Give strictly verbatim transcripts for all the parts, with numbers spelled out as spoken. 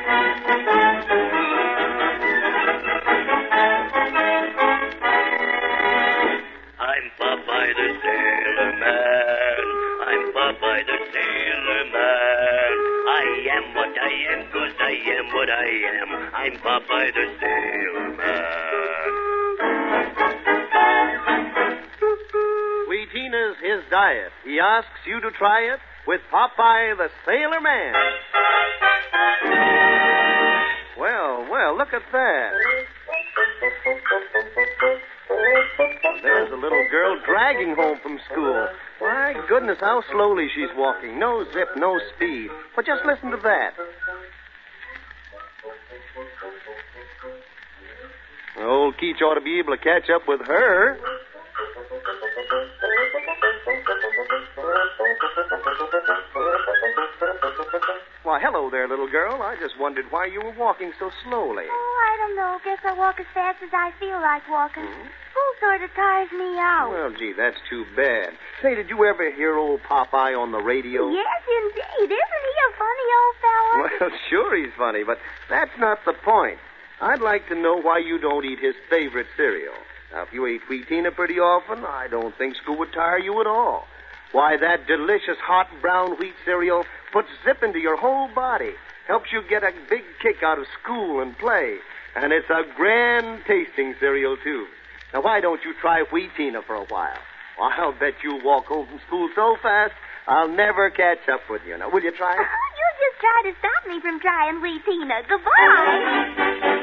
I'm Popeye the Sailor Man. I'm Popeye the Sailor Man. I am what I am 'cause I am what I am. I'm Popeye the Sailor Man. Sweetina's his diet. He asks you to try it with Popeye the Sailor Man. Well, well, look at that. There's a little girl dragging home from school. My goodness, how slowly she's walking. No zip, no speed. But just listen to that. Old Keach ought to be able to catch up with her. Why, hello there, little girl. I just wondered why you were walking so slowly. Oh, I don't know. Guess I walk as fast as I feel like walking. Mm-hmm. School sort of tires me out. Well, gee, that's too bad. Say, did you ever hear old Popeye on the radio? Yes, indeed. Isn't he a funny old fellow? Well, sure he's funny, but that's not the point. I'd like to know why you don't eat his favorite cereal. Now, if you ate Wheatina pretty often, I don't think school would tire you at all. Why, that delicious hot brown wheat cereal puts zip into your whole body, helps you get a big kick out of school and play, and it's a grand tasting cereal, too. Now, why don't you try Wheatina for a while? Well, I'll bet you'll walk home from school so fast, I'll never catch up with you. Now, will you try it? You just tried to stop me from trying Wheatina. Goodbye.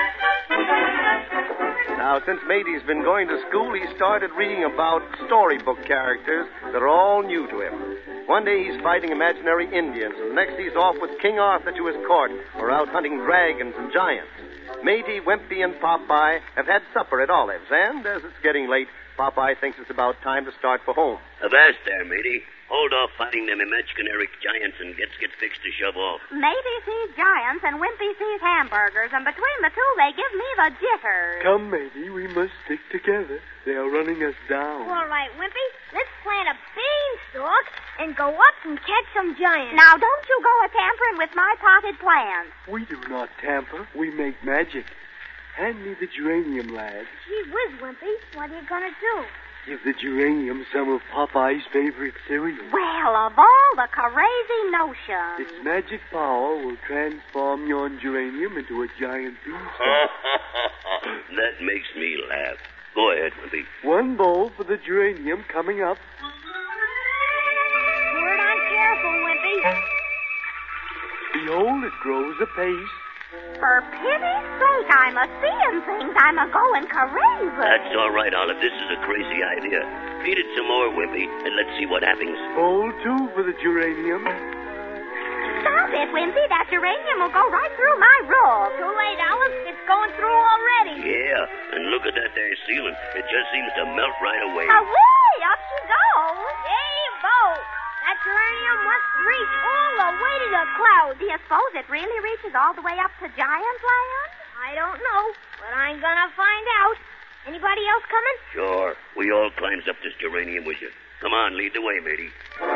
Now, since Matey's been going to school, he started reading about storybook characters that are all new to him. One day he's fighting imaginary Indians, and the next he's off with King Arthur to his court, or out hunting dragons and giants. Matey, Wimpy, and Popeye have had supper at Olive's, and as it's getting late, Popeye thinks it's about time to start for home. Avast there, matey. Hold off fighting them imaginary giants and get get fixed to shove off. Matey sees giants and Wimpy sees hamburgers, and between the two, they give me the jitters. Come, matey, we must stick together. They are running us down. All right, Wimpy, let's plant a beanstalk and go up and catch some giants. Now, don't you go a-tampering with my potted plants. We do not tamper. We make magic. Hand me the geranium, lad. Gee whiz, Wimpy, what are you going to do? Give the geranium some of Popeye's favorite cereal. Well, of all the crazy notions. Its magic power will transform your geranium into a giant beanstalk. That makes me laugh. Go ahead, Wimpy. One bowl for the geranium coming up. Pour it on careful, Wimpy. Behold, it grows apace. For pity's sake, I'm a-seeing things. I'm a-going crazy. That's all right, Olive. This is a crazy idea. Feed it some more, Wimpy, and let's see what happens. Bowl two for the geranium. Stop it, Wimpy. That geranium will go right through my roof. Too late, Alice. It's going through already. Yeah, and look at that there ceiling. It just seems to melt right away. Away! Up she goes. Hey, Bo! That geranium must reach all the way to the clouds. Do you suppose it really reaches all the way up to Giant Land? I don't know, but I'm gonna find out. Anybody else coming? Sure. We all climbs up this geranium with you. Come on, lead the way, matey.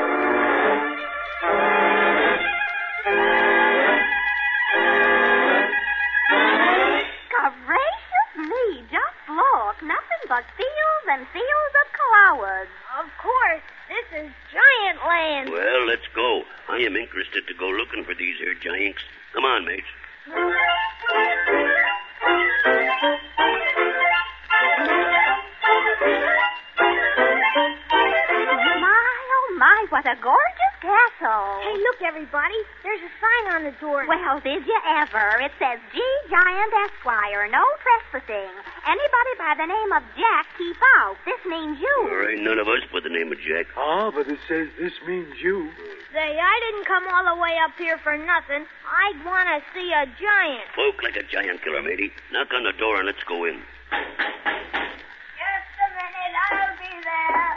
Gracious me, just look. Nothing but fields and fields of clouds. Of course. This is Giant Land. Well, let's go. I am interested to go looking for these here giants. Come on, mates. My, what a gorgeous castle. Hey, look, everybody. There's a sign on the door. Well, did you ever? It says, G. Giant Esquire, no trespassing. Anybody by the name of Jack, keep out. This means you. There ain't none of us with the name of Jack. Ah, but it says this means you. Say, I didn't come all the way up here for nothing. I'd want to see a giant. Spoke like a giant killer, matey. Knock on the door and let's go in. Just a minute. I'll be there.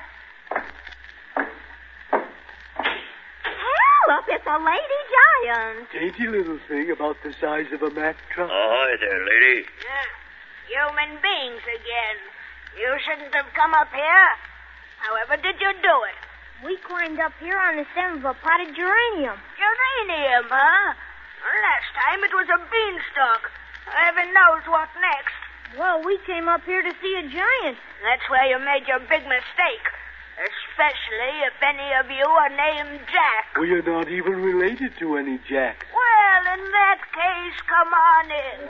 Look, it's a lady giant. Dainty little thing about the size of a Mack truck. Ahoy there, lady. Yeah. Human beings again. You shouldn't have come up here. However did you do it? We climbed up here on the stem of a potted geranium. Geranium, huh? Last time it was a beanstalk. Heaven knows what next. Well, we came up here to see a giant. That's where you made your big mistake. Especially if any of you are named Jack. We are not even related to any Jacks. Well, in that case, come on in.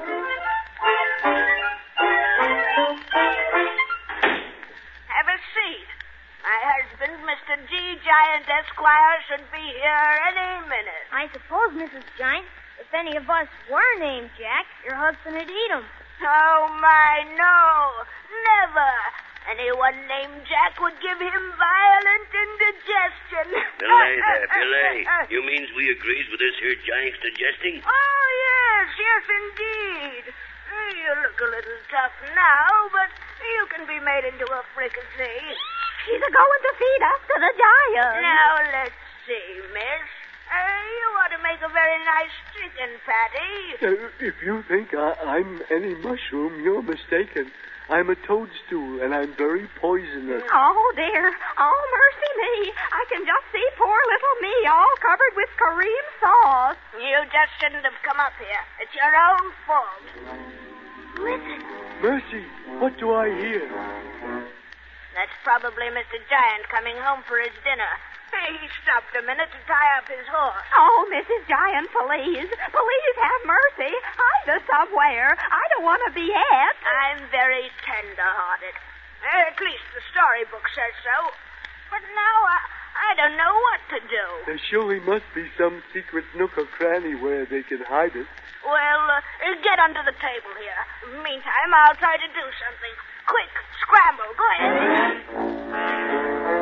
Have a seat. My husband, Mister G. Giant Esquire, should be here any minute. I suppose, Missus Giant, if any of us were named Jack, your husband would eat 'em. Oh, my, no. Never. Anyone named Jack would give him violent indigestion. Belay there, belay. You means we agrees with this here giant's digesting? Oh, yes, yes, indeed. You look a little tough now, but you can be made into a fricassee. She's a-going to feed us to the giant. Now, let's see, miss. Uh, you ought to make a very nice chicken patty. Uh, if you think I, I'm any mushroom, you're mistaken. I'm a toadstool, and I'm very poisonous. Oh, dear. Oh, mercy me. I can just see poor little me all covered with Kareem sauce. You just shouldn't have come up here. It's your own fault. Listen. Mercy, what do I hear? That's probably Mister Giant coming home for his dinner. He stopped a minute to tie up his horse. Oh, Missus Giant, please. Please have mercy. Hide us somewhere. I don't want to be ate. I'm very tender-hearted. At least the storybook says so. But now I, I don't know what to do. There surely must be some secret nook or cranny where they can hide it. Well, uh, get under the table here. Meantime, I'll try to do something. Quick, scramble. Go ahead.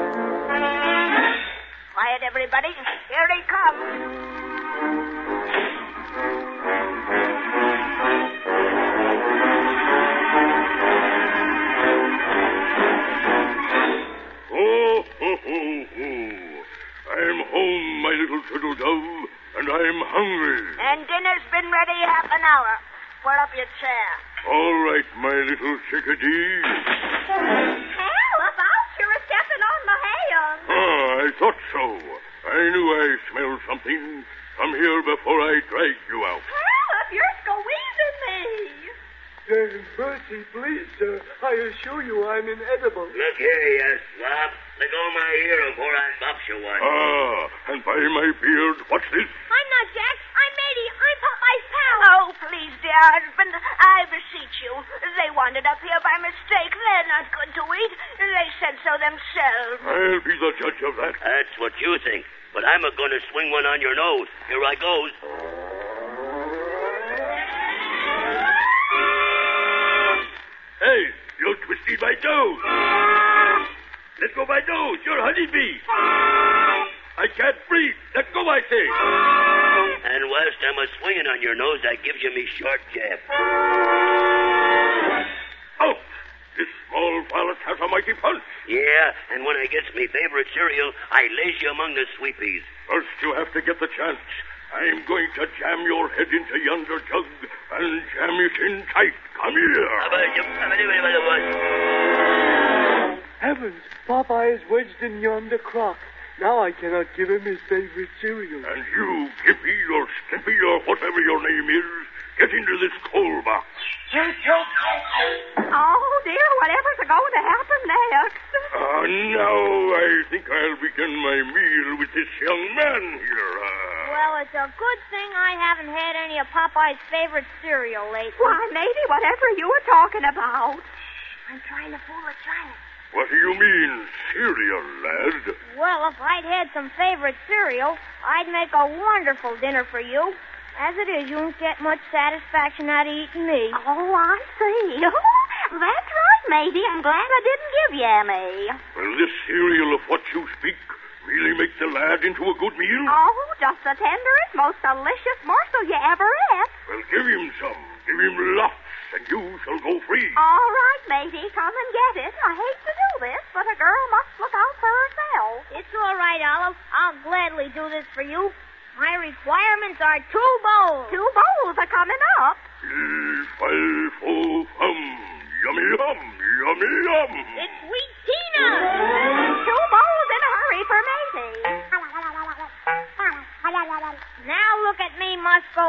Quiet, everybody. Here he comes. Oh, ho, ho, ho. I'm home, my little turtle dove, and I'm hungry. And dinner's been ready half an hour. Pull up your chair. All right, my little chickadee. Help, out. You're stepping on my hand. Ah, I thought so. I knew I smelled something. Come here before I drag you out. Help, you're squeezing me. Uh, Mercy, please, sir. I assure you I'm inedible. Look here, you slob. Let go of my ear before I box you one. Ah, and by my beard, what's this? I'm not Jack. I'm Matey. I'm Popeye's pal. Oh, please, dear husband, I beseech you. They wandered up here by mistake. They're not good to eat. They said so themselves. I'll be the judge of that. That's what you think. But I'm a-going to swing one on your nose. Here I goes. Hey, you twisted my nose. Let go my nose. You're honeybee. I can't breathe. Let go, I say. And whilst I'm a-swinging on your nose, I gives you me short jab. Oh, this small wallet has a mighty punch. Yeah, and when I gets me favorite cereal, I lays you among the sweepies. First, you have to get the chance. I'm going to jam your head into yonder jug and jam it in tight. Come here. Heavens, Popeye is wedged in yonder crock. Now I cannot give him his favorite cereal. And you, Gippy or Skippy or whatever your name is, get into this coal box. Oh, dear, whatever's going to happen next? Ah, now I think I'll begin my meal with this young man here. Uh... Well, it's a good thing I haven't had any of Popeye's favorite cereal lately. Why, maybe whatever you were talking about. I'm trying to fool a giant. What do you mean, cereal, lad? Well, if I'd had some favorite cereal, I'd make a wonderful dinner for you. As it is, you won't get much satisfaction out of eating me. Oh, I see. Oh, that's right, matey. I'm glad I didn't give you any. Will this cereal of what you speak really make the lad into a good meal? Oh, just the tenderest, most delicious morsel you ever ate. Well, give him some. Give him lots, and you shall go free. All right, matey. Come and get it. I hate to do this, but a girl must look out for herself. It's all right, Olive. I'll gladly do this for you. My requirements are two bowls. Two bowls are coming up. Five, four, hum. Yummy, yum. Yummy, yum. It's Sweet Tina. Two bowls in a hurry for matey. Now look at me, Musco.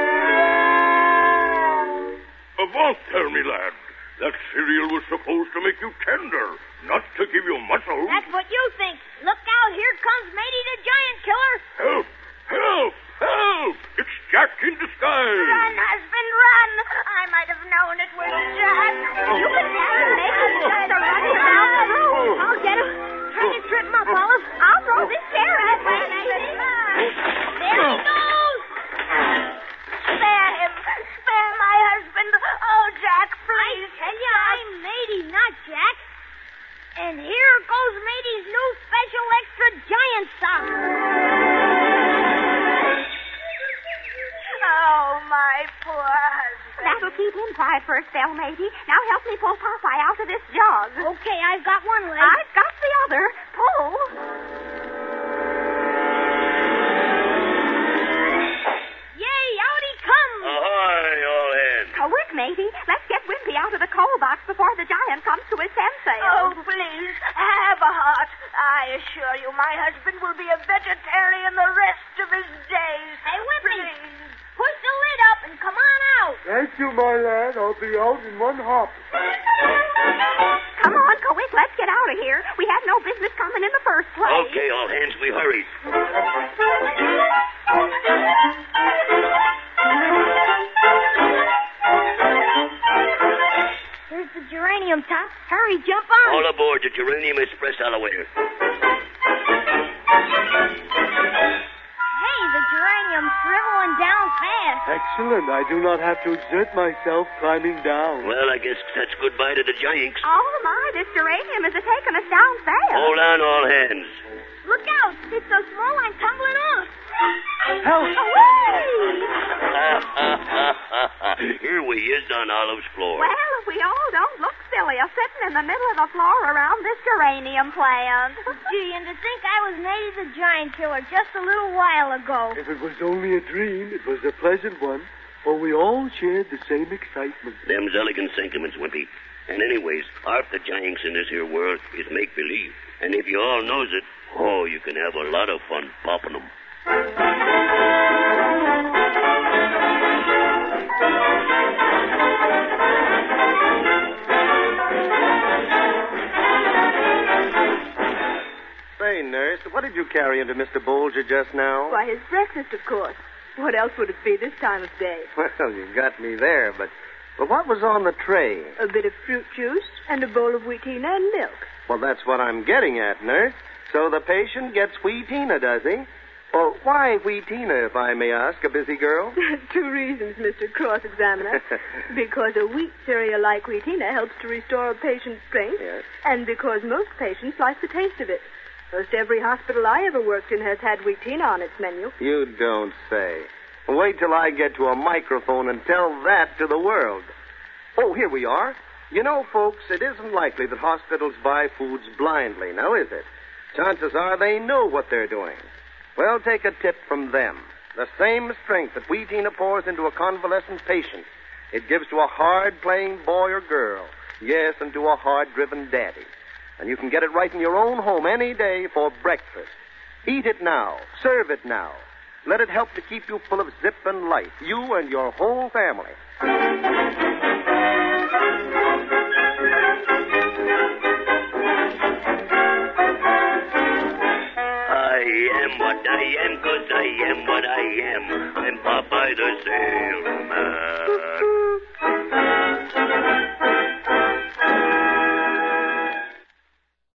Avaunt, tell me, lad. That cereal was supposed to make you tender, not to give you muscle. That's what you think. Look out, here comes Matey the Giant Killer. Help! Help! Help! It's Jack in disguise. Run, husband, run. I might have known it was Jack. You can carry Nathan just to run around the room. I'll get him. Try to trip him up, Olive. I'll throw this chair at him. There he goes. Spare him. Spare my husband. Oh, Jack, please. I tell you, I'm Matey, not Jack. And here goes Matey's new special extra giant sock. Oh, my poor husband. That'll keep him quiet for a spell, matey. Now help me pull Popeye out of this jug. Okay, I've got one leg. I've got the other. Pull. Yay, out he comes. Ahoy, all hands. Quick, matey. Let's get Wimpy out of the coal box before the giant comes to his senses. Oh, please, have a heart. I assure you my husband will be a vegetarian the rest of his days. Hey, Wimpy. Please. Push the lid up and come on out. Thank you, my lad. I'll be out in one hop. Come on, quick. Let's get out of here. We had no business coming in the first place. Okay, all hands, we hurry. Here's the geranium top. Hurry, jump on. All aboard the Geranium Express elevator. Hey, the geranium's shriveling down fast. Excellent. I do not have to exert myself climbing down. Well, I guess that's goodbye to the Giants. Oh, my. This geranium is taking us down fast. Hold on, all hands. Look out. It's so small I'm tumbling off. Help! Here we is on Olive's floor. Well, we all don't look silly a sitting in the middle of the floor around this geranium plant. Gee, and to think I was Matey the Giant Killer just a little while ago. If it was only a dream, it was a pleasant one, for we all shared the same excitement. Them's elegant sentiments, Wimpy. And anyways, half the giants in this here world is make-believe. And if you all knows it, oh, you can have a lot of fun popping them. Say, nurse, what did you carry into Mister Bolger just now? Why, his breakfast, of course. What else would it be this time of day? Well, you got me there, but, but what was on the tray? A bit of fruit juice and a bowl of Wheatina and milk. Well, that's what I'm getting at, nurse. So the patient gets Wheatina, does he? Well, why Wheatina, if I may ask, a busy girl? Two reasons, Mister Cross-Examiner. Because a wheat cereal like Wheatina helps to restore a patient's strength. Yes. And because most patients like the taste of it. Most every hospital I ever worked in has had Wheatina on its menu. You don't say. Wait till I get to a microphone and tell that to the world. Oh, here we are. You know, folks, it isn't likely that hospitals buy foods blindly, now is it? Chances are they know what they're doing. Well, take a tip from them. The same strength that Wheatina pours into a convalescent patient, it gives to a hard-playing boy or girl. Yes, and to a hard-driven daddy. And you can get it right in your own home any day for breakfast. Eat it now. Serve it now. Let it help to keep you full of zip and life, you and your whole family. I am what I am, 'cause I am what I am. I'm Popeye the Sailor Man.